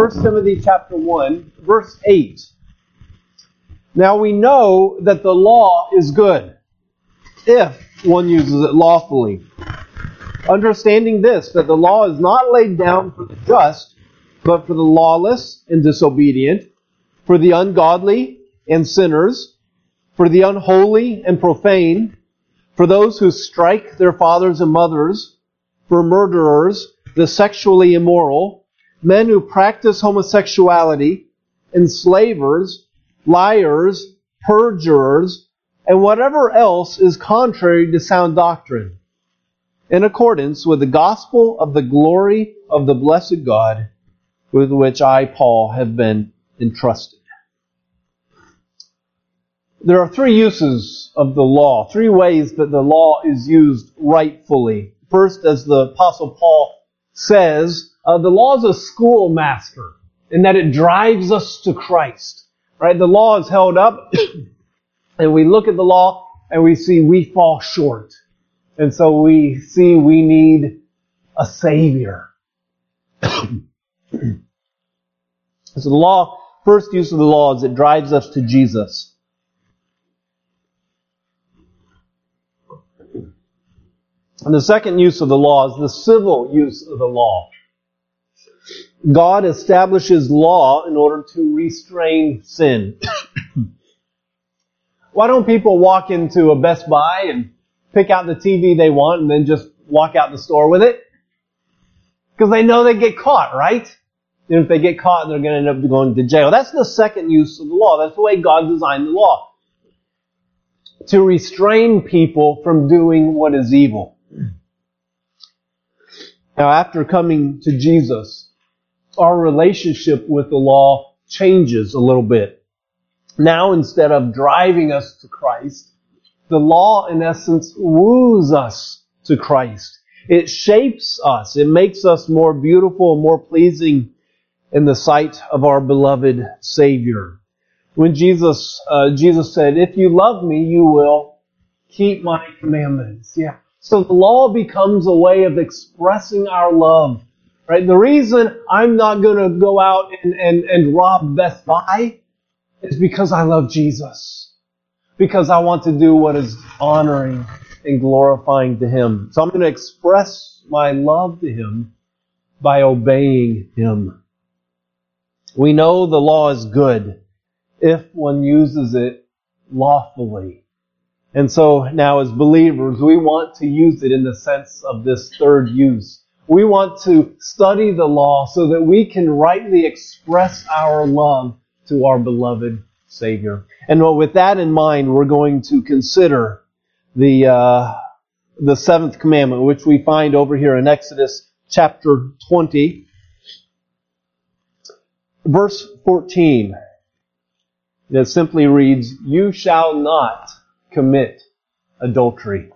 1 Timothy chapter 1, verse 8. Now we know that the law is good, if one uses it lawfully. Understanding this, that the law is not laid down for the just, but for the lawless and disobedient, for the ungodly and sinners, for the unholy and profane, for those who strike their fathers and mothers, for murderers, the sexually immoral, men who practice homosexuality, enslavers, liars, perjurers, and whatever else is contrary to sound doctrine, in accordance with the gospel of the glory of the blessed God, with which I, Paul, have been entrusted. There are three uses of the law, three ways that the law is used rightfully. First, as the Apostle Paul says, the law is a schoolmaster in that it drives us to Christ. Right? The law is held up, and we look at the law, and we see we fall short. And so we see we need a Savior. So the law, first use of the law is it drives us to Jesus. And the second use of the law is the civil use of the law. God establishes law in order to restrain sin. Why don't people walk into a Best Buy and pick out the TV they want and then just walk out the store with it? Because they know they get caught, right? And if they get caught, they're going to end up going to jail. That's the second use of the law. That's the way God designed the law. To restrain people from doing what is evil. Now, after coming to Jesus, our relationship with the law changes a little bit. Now, instead of driving us to Christ, the law, in essence, woos us to Christ. It shapes us. It makes us more beautiful and more pleasing in the sight of our beloved Savior. When Jesus said, "If you love me, you will keep my commandments." Yeah. So the law becomes a way of expressing our love. Right? The reason I'm not going to go out and rob Best Buy is because I love Jesus. Because I want to do what is honoring and glorifying to Him. So I'm going to express my love to Him by obeying Him. We know the law is good if one uses it lawfully. And so now as believers, we want to use it in the sense of this third use. We want to study the law so that we can rightly express our love to our beloved Savior. And with that in mind, we're going to consider the seventh commandment, which we find over here in Exodus chapter 20, verse 14. It simply reads, "You shall not commit adultery."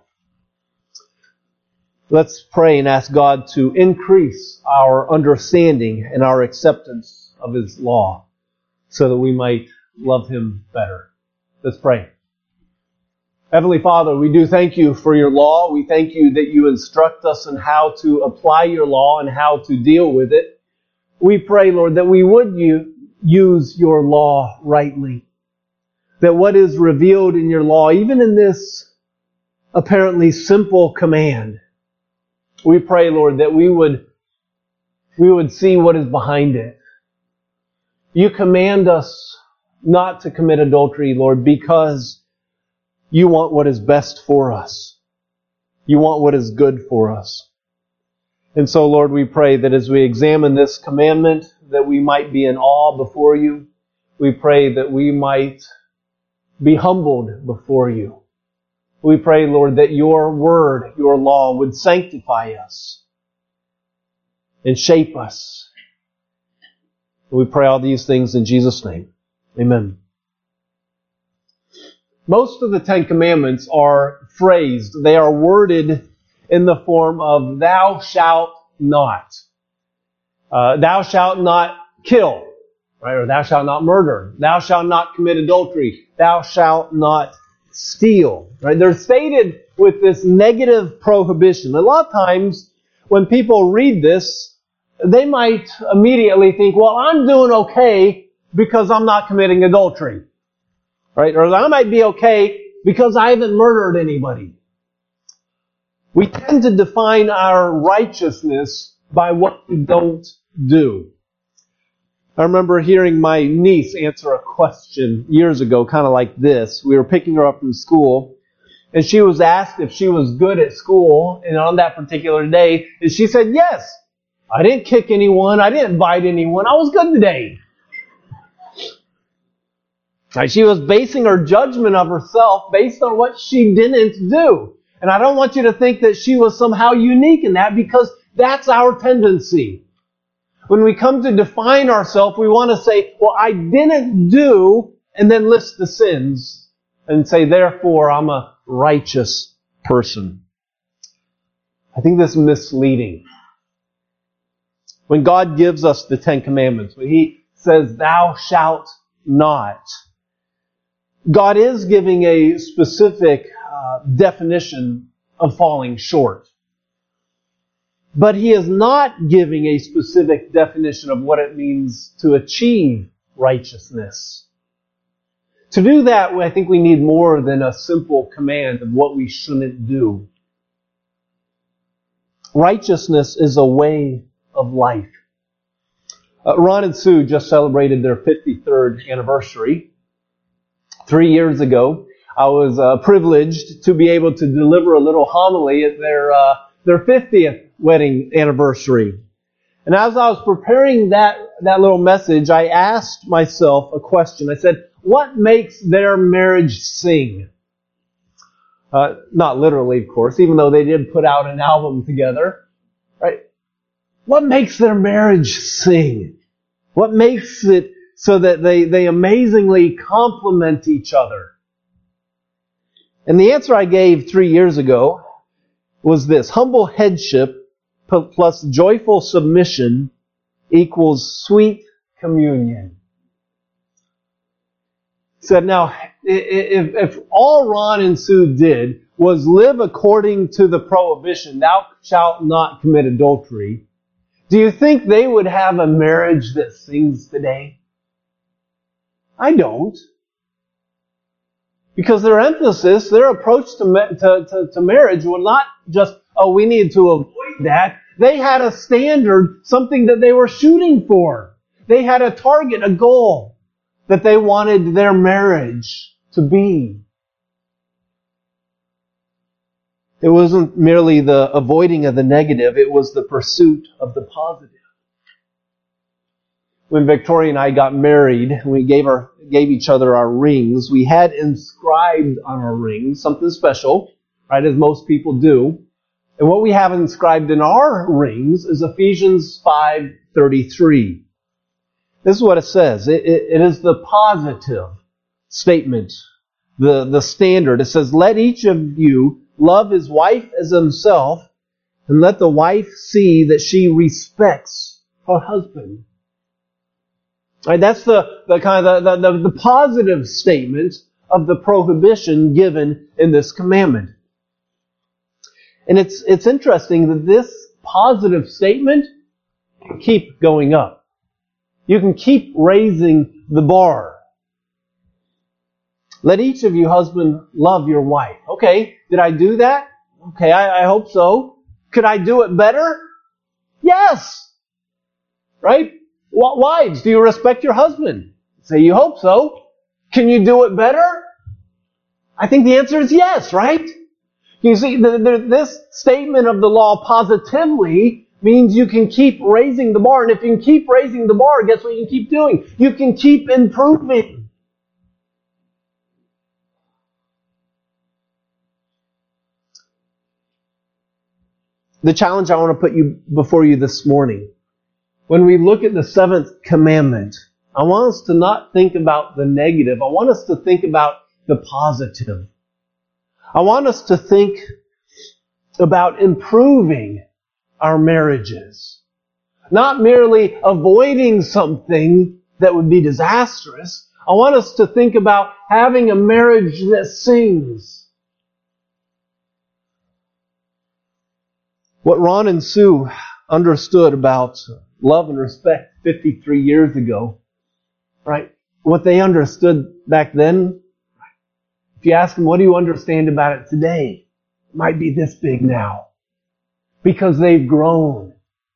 Let's pray and ask God to increase our understanding and our acceptance of His law so that we might love Him better. Let's pray. Heavenly Father, we do thank You for Your law. We thank You that You instruct us in how to apply Your law and how to deal with it. We pray, Lord, that we would use Your law rightly. That what is revealed in Your law, even in this apparently simple command, we pray, Lord, that we would see what is behind it. You command us not to commit adultery, Lord, because You want what is best for us. You want what is good for us. And so, Lord, we pray that as we examine this commandment, that we might be in awe before You. We pray that we might be humbled before You. We pray, Lord, that Your word, Your law would sanctify us and shape us. We pray all these things in Jesus' name. Amen. Most of the Ten Commandments are phrased. They are worded in the form of "thou shalt not." Thou shalt not kill. Right? Or "thou shalt not murder." "Thou shalt not commit adultery." "Thou shalt not steal." Right? They're stated with this negative prohibition. A lot of times when people read this, they might immediately think, well, I'm doing okay because I'm not committing adultery. Right? Or I might be okay because I haven't murdered anybody. We tend to define our righteousness by what we don't do. I remember hearing my niece answer a question years ago, kind of like this. We were picking her up from school, and she was asked if she was good at school, and on that particular day, and she said, yes, I didn't kick anyone, I didn't bite anyone, I was good today. She was basing her judgment of herself based on what she didn't do. And I don't want you to think that she was somehow unique in that, because that's our tendency. When we come to define ourselves, we want to say, well, I didn't do, and then list the sins and say, therefore, I'm a righteous person. I think this is misleading. When God gives us the Ten Commandments, when He says, thou shalt not, God is giving a specific definition of falling short. But He is not giving a specific definition of what it means to achieve righteousness. To do that, I think we need more than a simple command of what we shouldn't do. Righteousness is a way of life. Ron and Sue just celebrated their 53rd anniversary. 3 years ago, I was privileged to be able to deliver a little homily at their 50th wedding anniversary. And as I was preparing that little message, I asked myself a question. I said, what makes their marriage sing? Not literally, of course, even though they did put out an album together. Right? What makes their marriage sing? What makes it so that they amazingly complement each other? And the answer I gave 3 years ago was this: humble headship plus joyful submission equals sweet communion. Said, now, if all Ron and Sue did was live according to the prohibition, thou shalt not commit adultery, do you think they would have a marriage that sings today? I don't. Because their emphasis, their approach to marriage was not just, oh, we need to avoid that. They had a standard, something that they were shooting for. They had a target, a goal that they wanted their marriage to be. It wasn't merely the avoiding of the negative, it was the pursuit of the positive. When Victoria and I got married, we gave each other our rings. We had inscribed on our rings something special, right, as most people do. And what we have inscribed in our rings is Ephesians 5:33. This is what it says. It is the positive statement, the standard. It says, let each of you love his wife as himself, and let the wife see that she respects her husband. Right, that's the kind of the positive statement of the prohibition given in this commandment. And it's interesting that this positive statement can keep going up. You can keep raising the bar. Let each of you, husband, love your wife. Okay, did I do that? Okay, I hope so. Could I do it better? Yes. Right? Wives, do you respect your husband? Say you hope so. Can you do it better? I think the answer is yes, right? You see, this statement of the law positively means you can keep raising the bar. And if you can keep raising the bar, guess what you can keep doing? You can keep improving. The challenge I want to put before you this morning, when we look at the seventh commandment, I want us to not think about the negative. I want us to think about the positive. I want us to think about improving our marriages. Not merely avoiding something that would be disastrous. I want us to think about having a marriage that sings. What Ron and Sue understood about love and respect 53 years ago, right? What they understood back then, if you ask them, what do you understand about it today? It might be this big now. Because they've grown.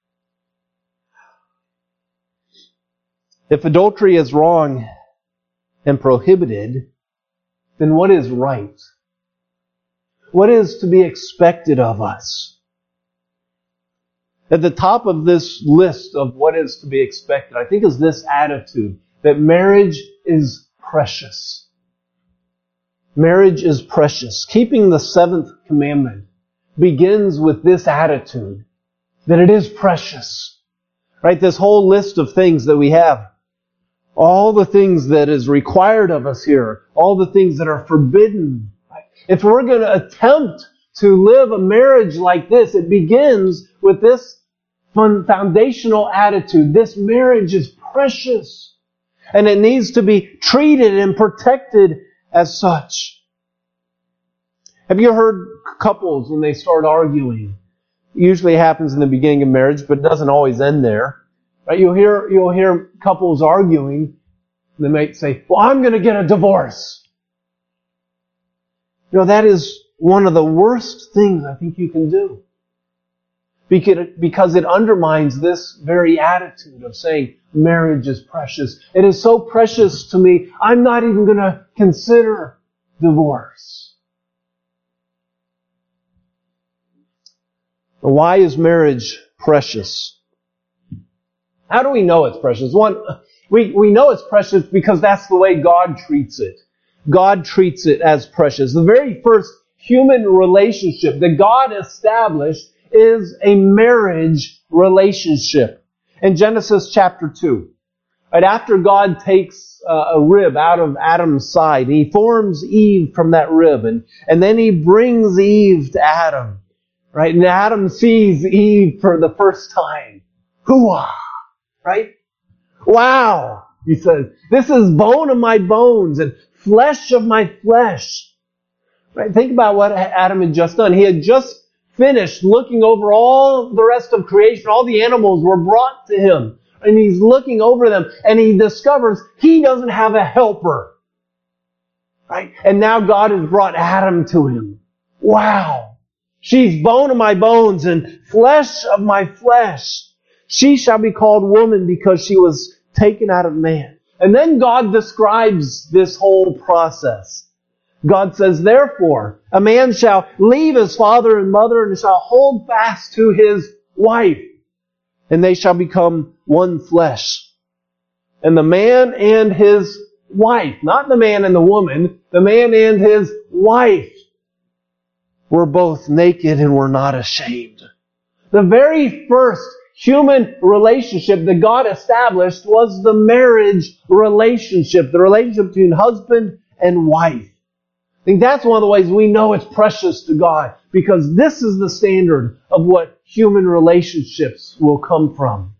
If adultery is wrong and prohibited, then what is right? What is to be expected of us? At the top of this list of what is to be expected, I think, is this attitude that marriage is precious. Marriage is precious. Keeping the seventh commandment begins with this attitude that it is precious. Right? This whole list of things that we have, all the things that is required of us here, all the things that are forbidden. Right? If we're going to attempt to live a marriage like this, it begins with this foundational attitude. This marriage is precious. And it needs to be treated and protected as such. Have you heard couples when they start arguing? It usually happens in the beginning of marriage, but it doesn't always end there. Right? You'll hear couples arguing. And they might say, well, I'm going to get a divorce. That is one of the worst things I think you can do. Because it undermines this very attitude of saying marriage is precious. It is so precious to me, I'm not even going to consider divorce. Why is marriage precious? How do we know it's precious? One, we know it's precious because that's the way God treats it. God treats it as precious. The very first human relationship that God established is a marriage relationship. In Genesis chapter 2, right after God takes a rib out of Adam's side, and He forms Eve from that rib, and then He brings Eve to Adam, right? And Adam sees Eve for the first time. Hoo-ah! Right? Wow! He says, this is bone of my bones and flesh of my flesh. Right? Think about what Adam had just done. He had just finished looking over all the rest of creation. All the animals were brought to him. And he's looking over them and he discovers he doesn't have a helper. Right? And now God has brought Adam to him. Wow! She's bone of my bones and flesh of my flesh. She shall be called woman because she was taken out of man. And then God describes this whole process. God says, therefore, a man shall leave his father and mother and shall hold fast to his wife, and they shall become one flesh. And the man and his wife, not the man and the woman, the man and his wife were both naked and were not ashamed. The very first human relationship that God established was the marriage relationship, the relationship between husband and wife. I think that's one of the ways we know it's precious to God, because this is the standard of what human relationships will come from.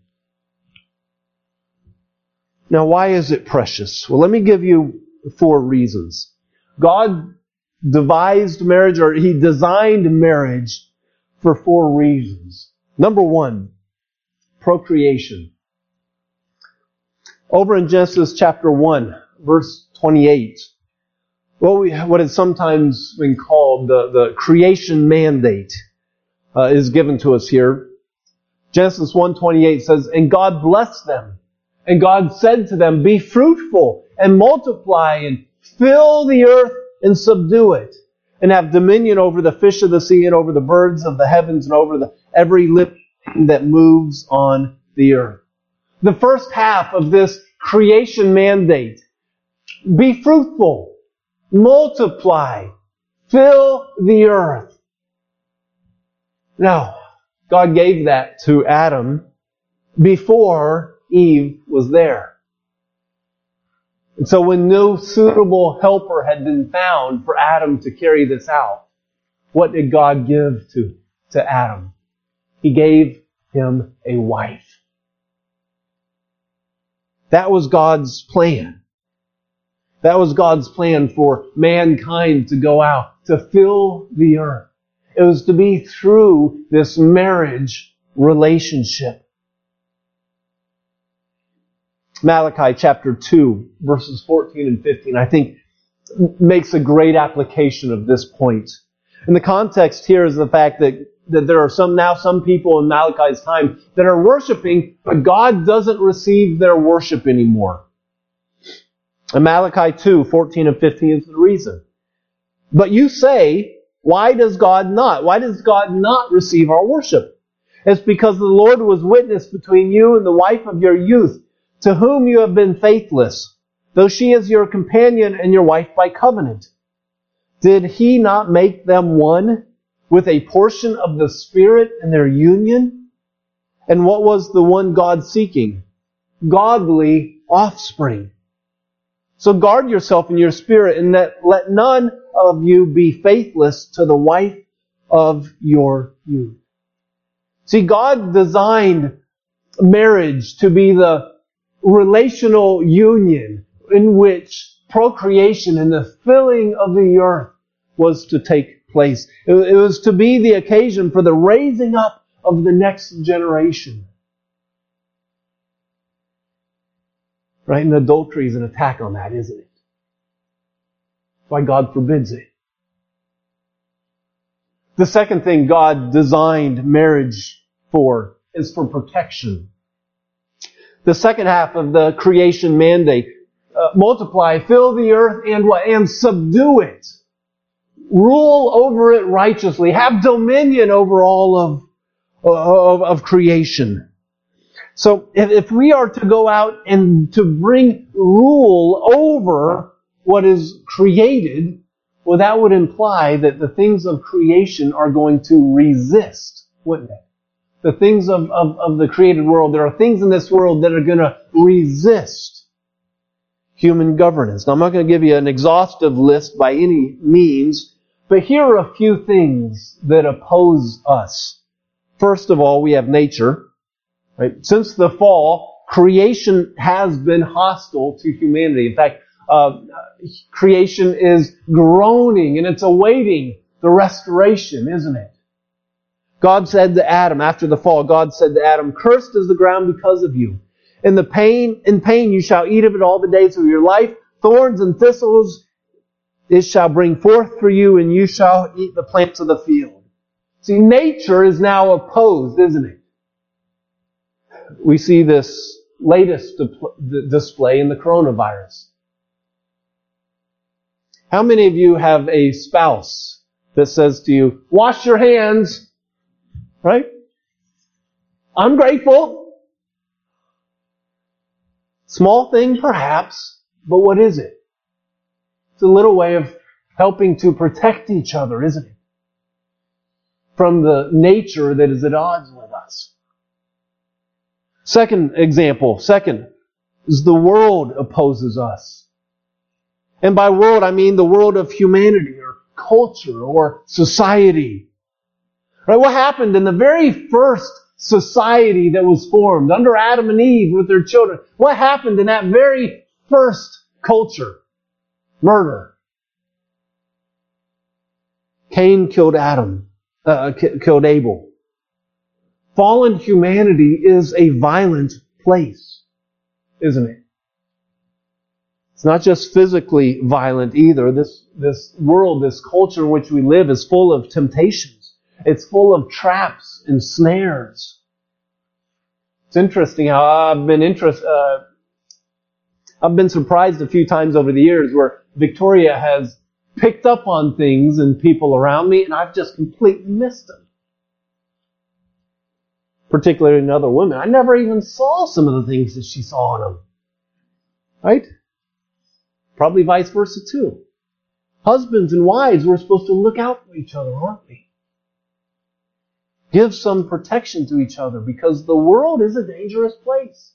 Now, why is it precious? Well, let me give you 4 reasons. God devised marriage, or He designed marriage for 4 reasons. Number 1, procreation. Over in Genesis chapter 1, verse 28, what is sometimes been called the creation mandate is given to us here. Genesis 1:28 says, and God blessed them, and God said to them, be fruitful and multiply and fill the earth and subdue it, and have dominion over the fish of the sea and over the birds of the heavens and over every living thing that moves on the earth. The first half of this creation mandate, be fruitful, multiply, fill the earth. Now, God gave that to Adam before Eve was there. And so when no suitable helper had been found for Adam to carry this out, what did God give to Adam? He gave him a wife. That was God's plan. That was God's plan for mankind to go out, to fill the earth. It was to be through this marriage relationship. Malachi chapter 2, verses 14 and 15, I think makes a great application of this point. And the context here is the fact that there are some people in Malachi's time that are worshiping, but God doesn't receive their worship anymore. And Malachi 2, 14 and 15 is the reason. But you say, why does God not receive our worship? It's because the Lord was witness between you and the wife of your youth, to whom you have been faithless, though she is your companion and your wife by covenant. Did He not make them one with a portion of the Spirit in their union? And what was the one God seeking? Godly offspring. So guard yourself in your spirit, and let none of you be faithless to the wife of your youth. See, God designed marriage to be the relational union in which procreation and the filling of the earth was to take place. It was to be the occasion for the raising up of the next generation. Right? And adultery is an attack on that, isn't it? That's why God forbids it. The second thing God designed marriage for is for protection. The second half of the creation mandate, multiply, fill the earth, and what? And subdue it. Rule over it righteously. Have dominion over all of creation. So if we are to go out and to bring rule over what is created, well, that would imply that the things of creation are going to resist, wouldn't it? The things of the created world, there are things in this world that are going to resist human governance. Now, I'm not going to give you an exhaustive list by any means, but here are a few things that oppose us. First of all, we have nature. Right? Since the fall, creation has been hostile to humanity. In fact, creation is groaning and it's awaiting the restoration, isn't it? God said to Adam, after the fall, God said to Adam, "Cursed is the ground because of you. In pain you shall eat of it all the days of your life. Thorns and thistles it shall bring forth for you, and you shall eat the plants of the field." See, nature is now opposed, isn't it? We see this latest display in the coronavirus. How many of you have a spouse that says to you, "Wash your hands"? Right? I'm grateful. Small thing perhaps, but what is it? It's a little way of helping to protect each other, isn't it? From the nature that is at odds with us. Second is the world opposes us. And by world, I mean the world of humanity or culture or society. Right? What happened in the very first society that was formed under Adam and Eve with their children? What happened in that very first culture? Murder. Cain killed Abel. Fallen humanity is a violent place, isn't it? It's not just physically violent either. This world, this culture in which we live is full of temptations. It's full of traps and snares. It's interesting how I've been surprised a few times over the years where Victoria has picked up on things in people around me and I've just completely missed them. Particularly in other women. I never even saw some of the things that she saw in them. Right? Probably vice versa too. Husbands and wives, we're supposed to look out for each other, aren't we? Give some protection to each other because the world is a dangerous place.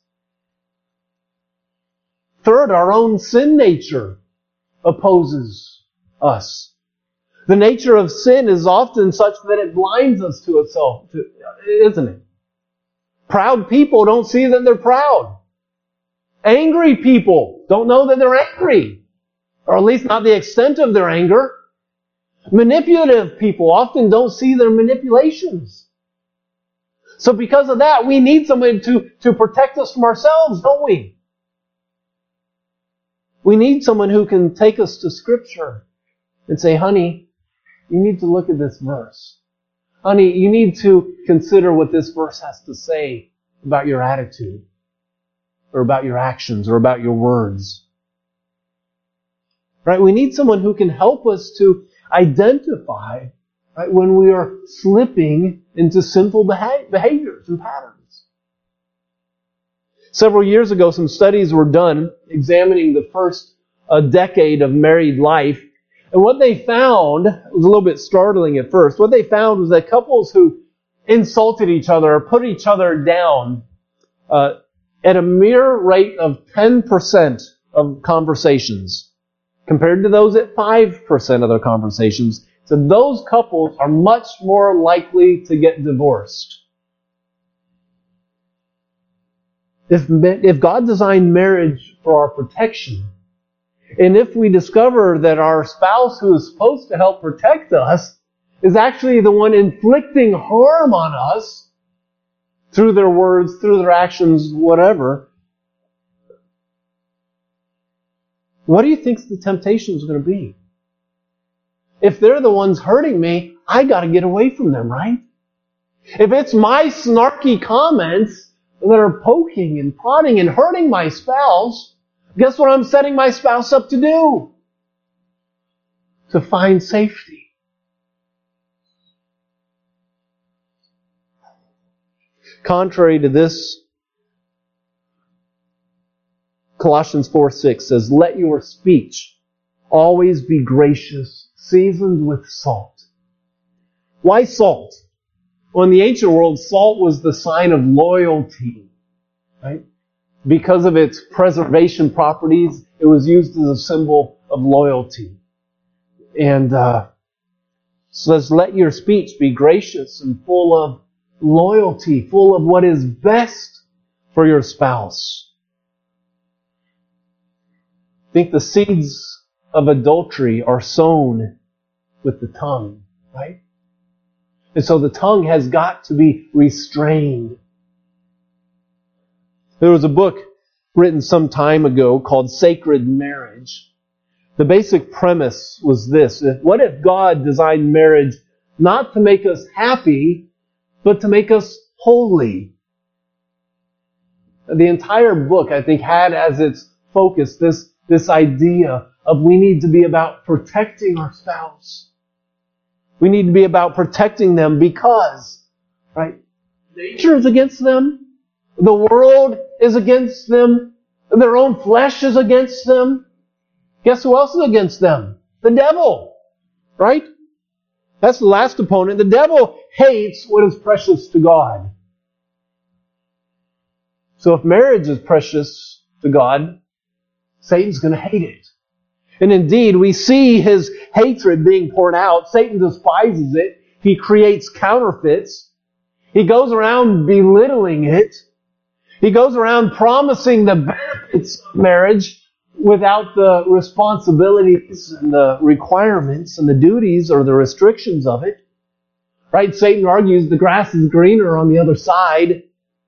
Third, our own sin nature opposes us. The nature of sin is often such that it blinds us to itself, isn't it? Proud people don't see that they're proud. Angry people don't know that they're angry, or at least not the extent of their anger. Manipulative people often don't see their manipulations. So because of that, we need somebody to protect us from ourselves, don't we? We need someone who can take us to Scripture and say, honey, you need to look at this verse. Honey, you need to consider what this verse has to say about your attitude, or about your actions, or about your words. Right? We need someone who can help us to identify, right, when we are slipping into sinful behaviors and patterns. Several years ago, some studies were done examining the first decade of married life. And what they found was a little bit startling at first. What they found was that couples who insulted each other or put each other down at a mere rate of 10% of conversations, compared to those at 5% of their conversations, so those couples are much more likely to get divorced. If God designed marriage for our protection, and if we discover that our spouse who is supposed to help protect us is actually the one inflicting harm on us through their words, through their actions, whatever, what do you think the temptation is going to be? If they're the ones hurting me, I got to get away from them, right? If it's my snarky comments that are poking and prodding and hurting my spouse, guess what I'm setting my spouse up to do? To find safety. Contrary to this, Colossians 4:6 says, let your speech always be gracious, seasoned with salt. Why salt? Well, in the ancient world, salt was the sign of loyalty, right? Because of its preservation properties, it was used as a symbol of loyalty. And says, let your speech be gracious and full of loyalty, full of what is best for your spouse. I think the seeds of adultery are sown with the tongue, right? And so the tongue has got to be restrained. There was a book written some time ago called Sacred Marriage. The basic premise was this: what if God designed marriage not to make us happy, but to make us holy? The entire book, I think, had as its focus this idea of we need to be about protecting our spouse. We need to be about protecting them because, right, nature is against them, the world is against them, their own flesh is against them. Guess who else is against them? The devil, right? That's the last opponent. The devil hates what is precious to God. So if marriage is precious to God, Satan's going to hate it. And indeed, we see his hatred being poured out. Satan despises it. He creates counterfeits. He goes around belittling it. He goes around promising the benefits of marriage without the responsibilities and the requirements and the duties or the restrictions of it. Right? Satan argues the grass is greener on the other side.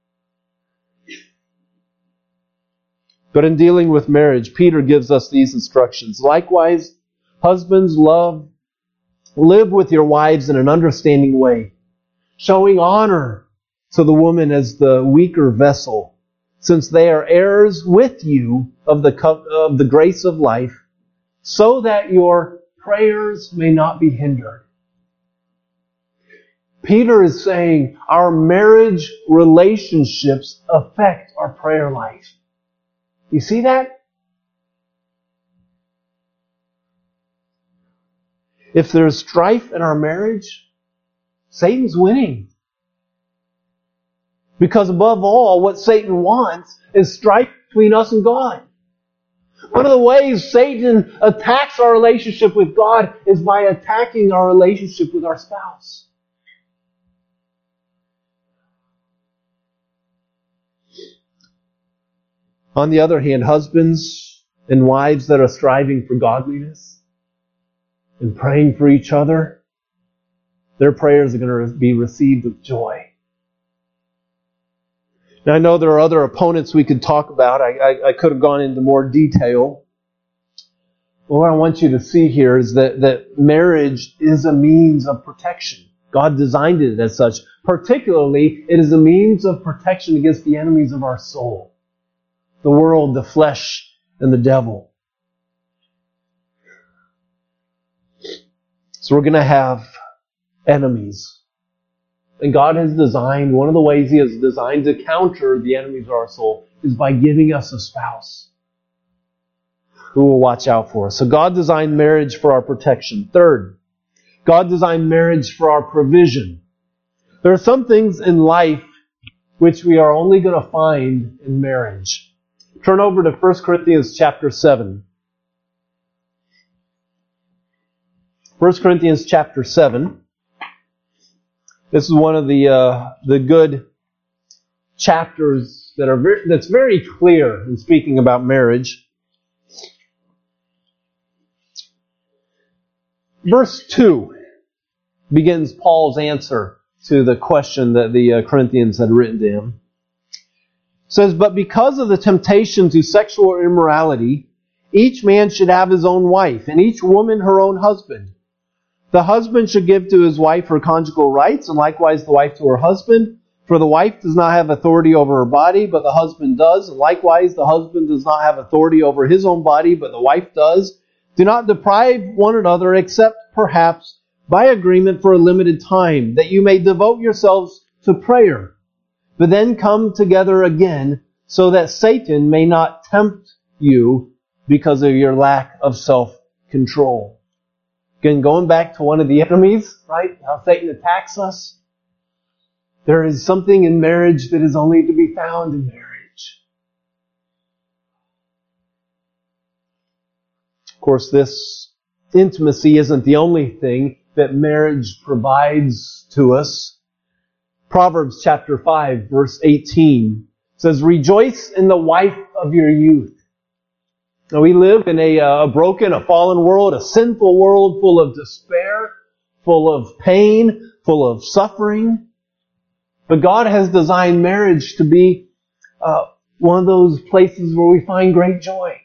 But in dealing with marriage, Peter gives us these instructions. Likewise, husbands, live with your wives in an understanding way, showing honor to the woman as the weaker vessel, since they are heirs with you of the grace of life, so that your prayers may not be hindered. Peter is saying our marriage relationships affect our prayer life. You see that? If there's strife in our marriage, Satan's winning. Because above all, what Satan wants is strife between us and God. One of the ways Satan attacks our relationship with God is by attacking our relationship with our spouse. On the other hand, husbands and wives that are striving for godliness and praying for each other, their prayers are going to be received with joy. Now, I know there are other opponents we could talk about. I could have gone into more detail. what I want you to see here is that marriage is a means of protection. God designed it as such. Particularly, it is a means of protection against the enemies of our soul. The world, the flesh, and the devil. So we're going to have enemies. And God has designed, one of the ways He has designed to counter the enemies of our soul is by giving us a spouse who will watch out for us. So God designed marriage for our protection. Third, God designed marriage for our provision. There are some things in life which we are only going to find in marriage. Turn over to 1 Corinthians chapter 7. 1 Corinthians chapter 7. This is one of the good chapters that's very clear in speaking about marriage. Verse 2 begins Paul's answer to the question that the Corinthians had written to him. It says, "But because of the temptation to sexual immorality, each man should have his own wife, and each woman her own husband. The husband should give to his wife her conjugal rights, and likewise the wife to her husband. For the wife does not have authority over her body, but the husband does. And likewise the husband does not have authority over his own body, but the wife does. Do not deprive one another, except perhaps by agreement for a limited time, that you may devote yourselves to prayer. But then come together again, so that Satan may not tempt you because of your lack of self-control." Again, going back to one of the enemies, right? How Satan attacks us. There is something in marriage that is only to be found in marriage. Of course, this intimacy isn't the only thing that marriage provides to us. Proverbs chapter 5, verse 18 says, "Rejoice in the wife of your youth." Now, we live in a broken, a fallen world, a sinful world full of despair, full of pain, full of suffering. But God has designed marriage to be one of those places where we find great joy.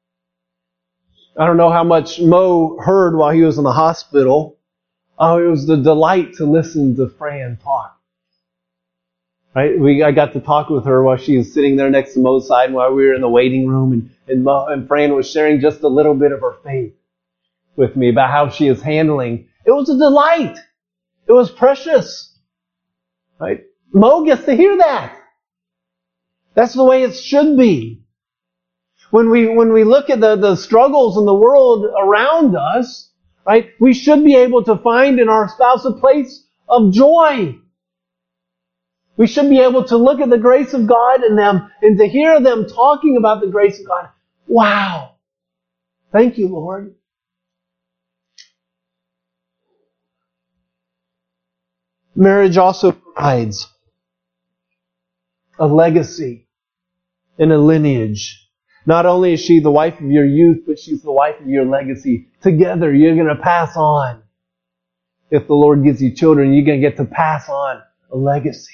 I don't know how much Mo heard while he was in the hospital. It was the delight to listen to Fran talk. Right? I got to talk with her while she was sitting there next to Mo's side while we were in the waiting room, and Fran was sharing just a little bit of her faith with me about how she is handling. It was a delight. It was precious. Right? Mo gets to hear that. That's the way it should be. When we look at the struggles in the world around us, right, we should be able to find in our spouse a place of joy. We should be able to look at the grace of God in them and to hear them talking about the grace of God. Wow. Thank you, Lord. Marriage also provides a legacy and a lineage. Not only is she the wife of your youth, but she's the wife of your legacy. Together, you're going to pass on. If the Lord gives you children, you're going to get to pass on a legacy.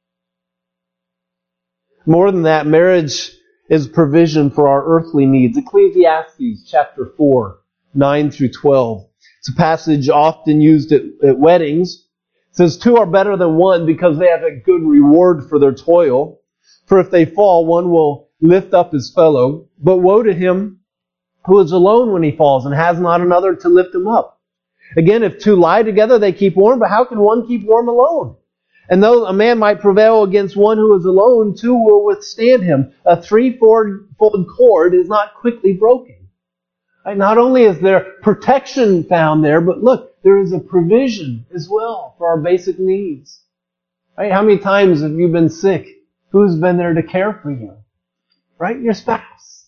More than that, marriage is provision for our earthly needs. Ecclesiastes chapter 4, 9 through 12. It's a passage often used at weddings. It says, "Two are better than one because they have a good reward for their toil. For if they fall, one will lift up his fellow. But woe to him who is alone when he falls and has not another to lift him up. Again, if two lie together, they keep warm, but how can one keep warm alone? And though a man might prevail against one who is alone, two will withstand him. A threefold cord is not quickly broken." Right? Not only is there protection found there, but look, there is a provision as well for our basic needs. Right? How many times have you been sick? Who's been there to care for you? Right? Your spouse.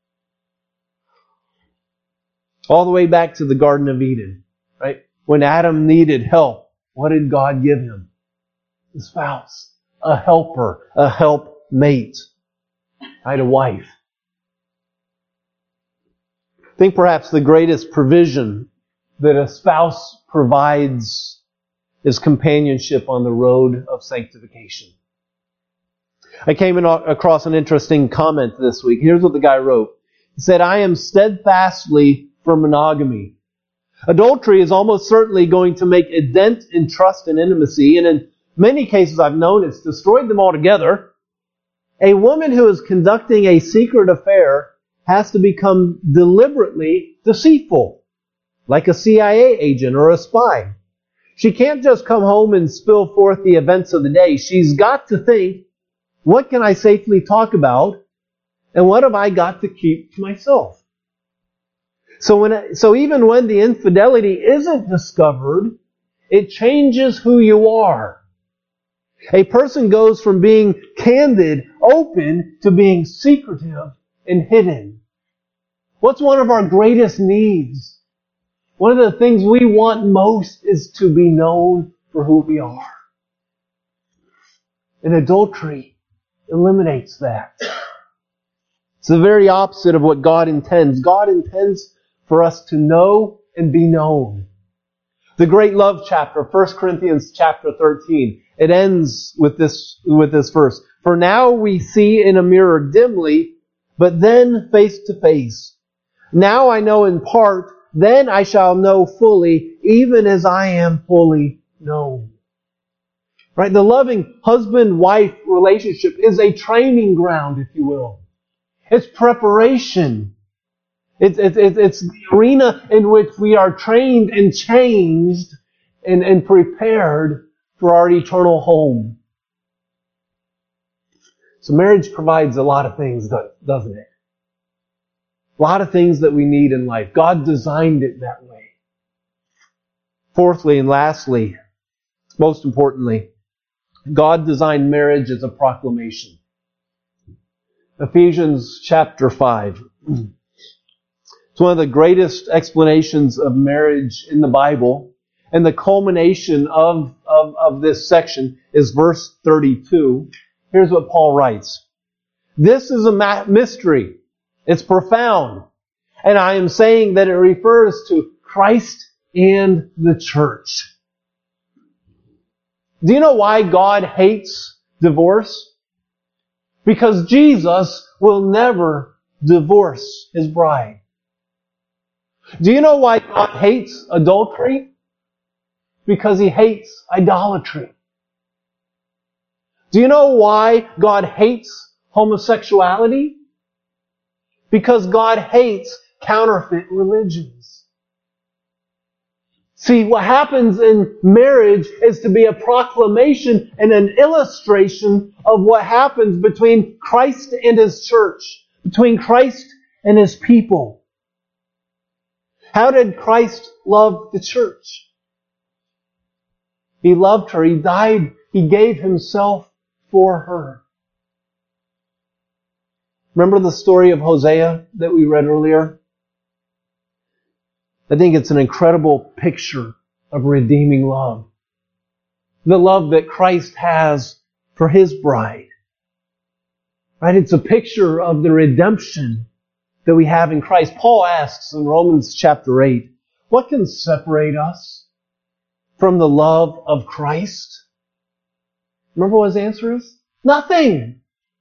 All the way back to the Garden of Eden. Right? When Adam needed help, what did God give him? A spouse, a helper, a helpmate, right? A wife. I think perhaps the greatest provision that a spouse provides is companionship on the road of sanctification. I came across an interesting comment this week. Here's what the guy wrote. He said, "I am steadfastly for monogamy. Adultery is almost certainly going to make a dent in trust and intimacy, and in many cases I've known it's destroyed them altogether. A woman who is conducting a secret affair has to become deliberately deceitful, like a CIA agent or a spy. She can't just come home and spill forth the events of the day. She's got to think, what can I safely talk about, and what have I got to keep to myself? So even when the infidelity isn't discovered, it changes who you are. A person goes from being candid, open, to being secretive and hidden. What's one of our greatest needs? One of the things we want most is to be known for who we are. And adultery eliminates that. It's the very opposite of what God intends. God intends for us to know and be known. The great love chapter, 1 Corinthians chapter 13, it ends with this verse. For now we see in a mirror dimly, but then face to face. Now I know in part, then I shall know fully, even as I am fully known. Right? The loving husband-wife relationship is a training ground, if you will. It's preparation. It's the arena in which we are trained and changed and prepared for our eternal home. So marriage provides a lot of things, doesn't it? A lot of things that we need in life. God designed it that way. Fourthly and lastly, most importantly, God designed marriage as a proclamation. Ephesians chapter 5. It's one of the greatest explanations of marriage in the Bible. And the culmination of this section is verse 32. Here's what Paul writes. This is a mystery. It's profound. And I am saying that it refers to Christ and the church. Do you know why God hates divorce? Because Jesus will never divorce His bride. Do you know why God hates adultery? Because He hates idolatry. Do you know why God hates homosexuality? Because God hates counterfeit religions. See, what happens in marriage is to be a proclamation and an illustration of what happens between Christ and His church, between Christ and His people. How did Christ love the church? He loved her. He died. He gave Himself for her. Remember the story of Hosea that we read earlier? I think it's an incredible picture of redeeming love. The love that Christ has for His bride. Right? It's a picture of the redemption that we have in Christ. Paul asks in Romans chapter 8, what can separate us from the love of Christ? Remember what his answer is? Nothing.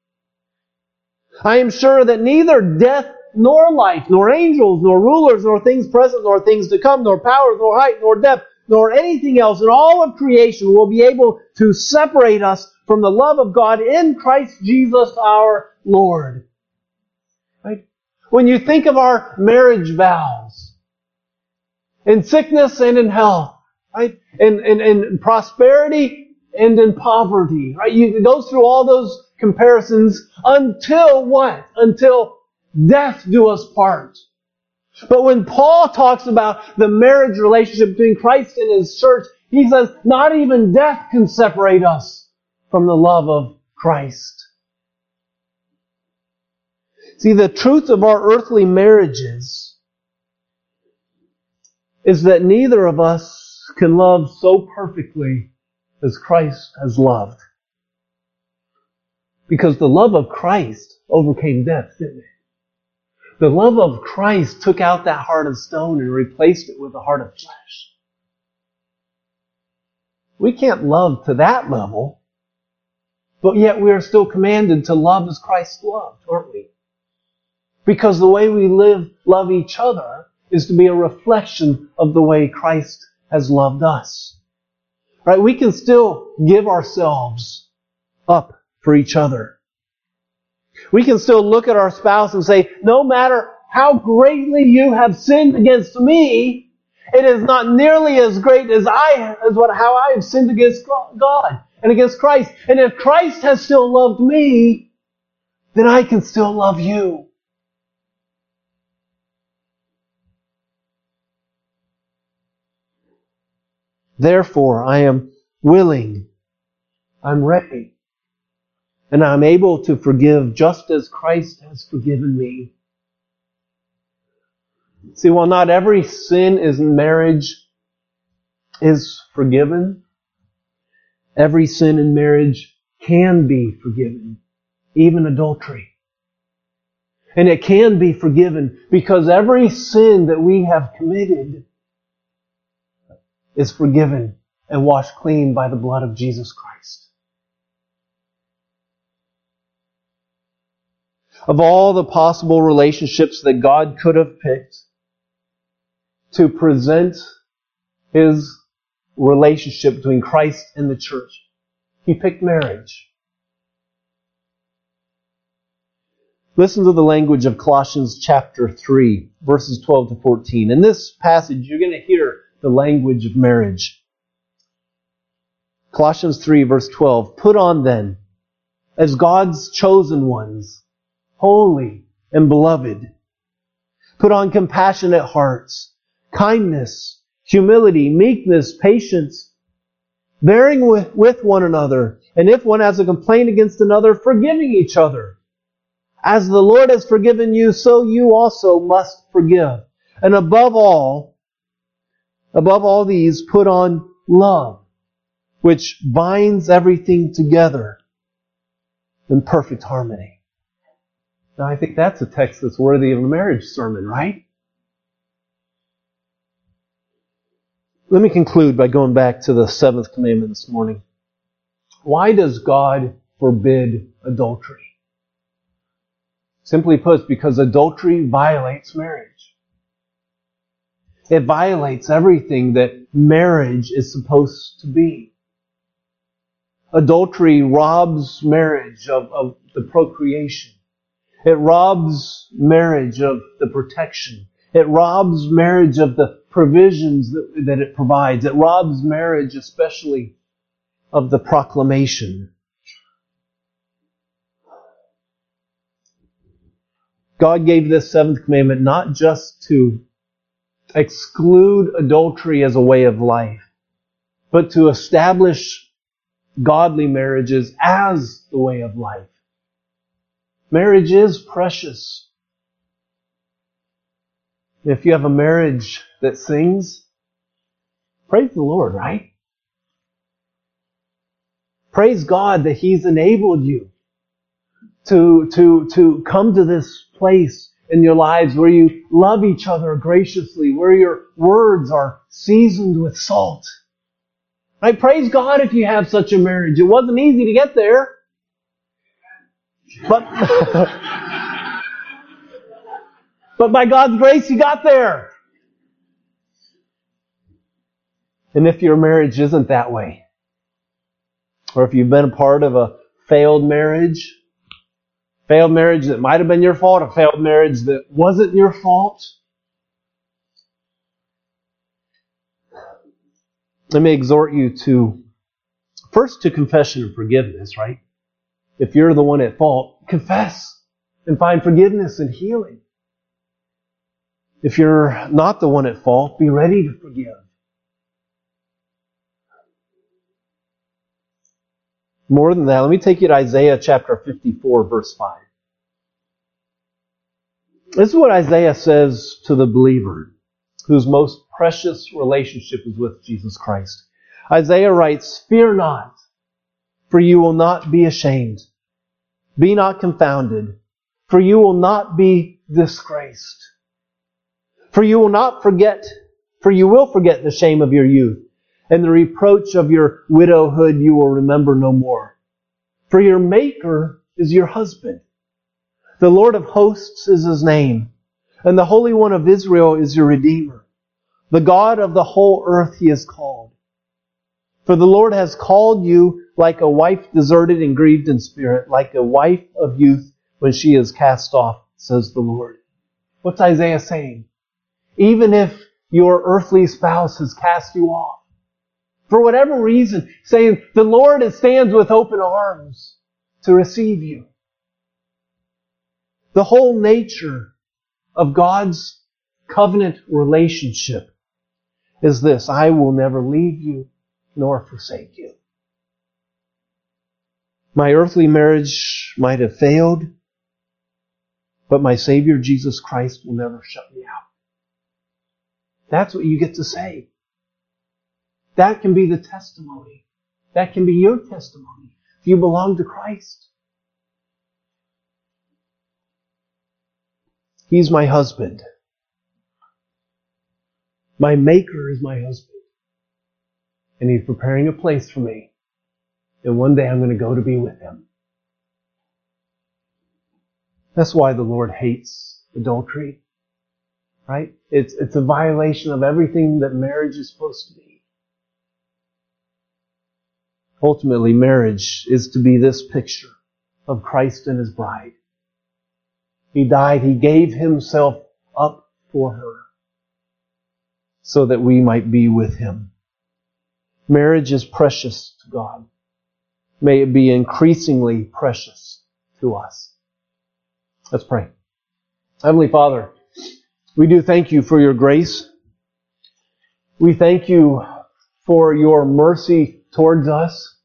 I am sure that neither death nor life, nor angels, nor rulers, nor things present, nor things to come, nor powers, nor height, nor depth, nor anything else in all of creation will be able to separate us from the love of God in Christ Jesus our Lord. Right? When you think of our marriage vows, in sickness and in health, right? In prosperity and in poverty, right? It goes through all those comparisons until what? Until death do us part. But when Paul talks about the marriage relationship between Christ and His church, he says, not even death can separate us from the love of Christ. See, the truth of our earthly marriages is that neither of us can love so perfectly as Christ has loved. Because the love of Christ overcame death, didn't it? The love of Christ took out that heart of stone and replaced it with a heart of flesh. We can't love to that level, but yet we are still commanded to love as Christ loved, aren't we? Because the way we love each other, is to be a reflection of the way Christ has loved us. Right? We can still give ourselves up for each other. We can still look at our spouse and say, no matter how greatly you have sinned against me, it is not nearly as great as how I have sinned against God and against Christ. And if Christ has still loved me, then I can still love you. Therefore, I am willing, I'm ready, and I'm able to forgive just as Christ has forgiven me. See, while not every sin in marriage is forgiven, every sin in marriage can be forgiven, even adultery. And it can be forgiven because every sin that we have committed is forgiven and washed clean by the blood of Jesus Christ. Of all the possible relationships that God could have picked to present His relationship between Christ and the church, He picked marriage. Listen to the language of Colossians chapter 3, verses 12 to 14. In this passage, you're going to hear the language of marriage. Colossians 3, verse 12. Put on then, as God's chosen ones, holy and beloved. Put on compassionate hearts, kindness, humility, meekness, patience, bearing with one another, and if one has a complaint against another, forgiving each other. As the Lord has forgiven you, so you also must forgive. And above all these, put on love, which binds everything together in perfect harmony. Now, I think that's a text that's worthy of a marriage sermon, right? Let me conclude by going back to the seventh commandment this morning. Why does God forbid adultery? Simply put, because adultery violates marriage. It violates everything that marriage is supposed to be. Adultery robs marriage of the procreation. It robs marriage of the protection. It robs marriage of the provisions that it provides. It robs marriage especially of the proclamation. God gave this seventh commandment not just to exclude adultery as a way of life, but to establish godly marriages as the way of life. Marriage is precious. If you have a marriage that sings, praise the Lord, right? Praise God that He's enabled you to come to this place in your lives where you love each other graciously, where your words are seasoned with salt. Right? Praise God if you have such a marriage. It wasn't easy to get there. But by God's grace, you got there. And if your marriage isn't that way, or if you've been a part of a failed marriage that might have been your fault, a failed marriage that wasn't your fault, let me exhort you first to confession and forgiveness, right? If you're the one at fault, confess and find forgiveness and healing. If you're not the one at fault, be ready to forgive. More than that, let me take you to Isaiah chapter 54, verse 5. This is what Isaiah says to the believer whose most precious relationship is with Jesus Christ. Isaiah writes, "Fear not, for you will not be ashamed. Be not confounded, for you will not be disgraced. For you will forget the shame of your youth, and the reproach of your widowhood you will remember no more. For your Maker is your husband. The Lord of hosts is His name, And the Holy One of Israel is your Redeemer. The God of the whole earth He is called. For the Lord has called you like a wife deserted and grieved in spirit, like a wife of youth when she is cast off, says the Lord. What's Isaiah saying? Even if your earthly spouse has cast you off, for whatever reason, saying the Lord stands with open arms to receive you. The whole nature of God's covenant relationship is this: I will never leave you nor forsake you. My earthly marriage might have failed, but my Savior Jesus Christ will never shut me out. That's what you get to say. That can be the testimony. That can be your testimony if you belong to Christ. He's my husband. My Maker is my husband. And He's preparing a place for me. And one day I'm going to go to be with Him. That's why the Lord hates adultery. Right? It's a violation of everything that marriage is supposed to be. Ultimately, marriage is to be this picture of Christ and His bride. He died, He gave Himself up for her so that we might be with Him. Marriage is precious to God. May it be increasingly precious to us. Let's pray. Heavenly Father, we do thank You for Your grace. We thank You for Your mercy towards us.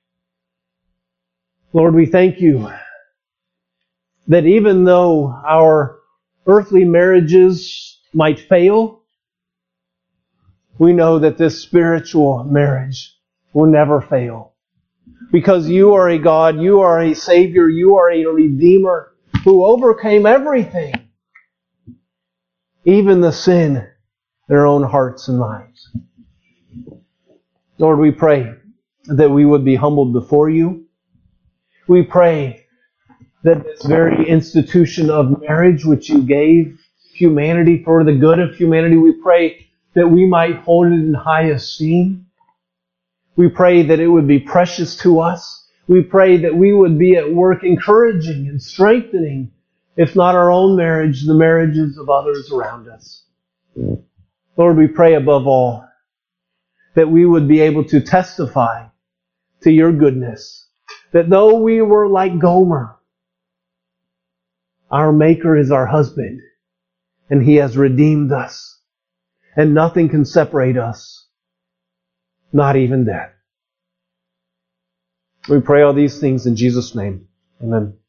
Lord, we thank You that even though our earthly marriages might fail, we know that this spiritual marriage will never fail. Because You are a God, You are a Savior, You are a Redeemer who overcame everything, even the sin in our own hearts and lives. Lord, we pray that we would be humbled before You. We pray that this very institution of marriage which You gave humanity for the good of humanity, we pray that we might hold it in high esteem. We pray that it would be precious to us. We pray that we would be at work encouraging and strengthening, if not our own marriage, the marriages of others around us. Lord, we pray above all that we would be able to testify to Your goodness. That though we were like Gomer, our Maker is our husband, and He has redeemed us. And nothing can separate us, not even death. We pray all these things in Jesus' name. Amen.